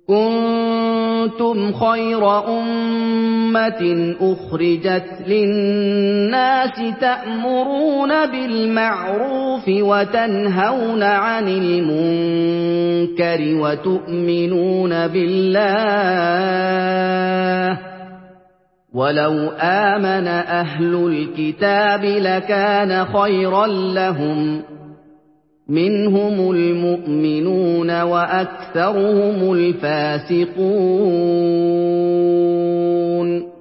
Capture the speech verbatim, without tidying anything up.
كُنتُمْ خَيْرَ أُمَّةٍ أُخْرِجَتْ لِلنَّاسِ تَأْمُرُونَ بِالْمَعْرُوفِ وَتَنْهَوْنَ عَنِ الْمُنكَرِ وَتُؤْمِنُونَ بِاللَّهِ ۗ وَلَوْ آمَنَ أَهْلُ الْكِتَابِ لَكَانَ خَيْرًا لَّهُم ۚ مِّنْهُمُ الْمُؤْمِنُونَ وَأَكْثَرُهُمُ الْفَاسِقُونَ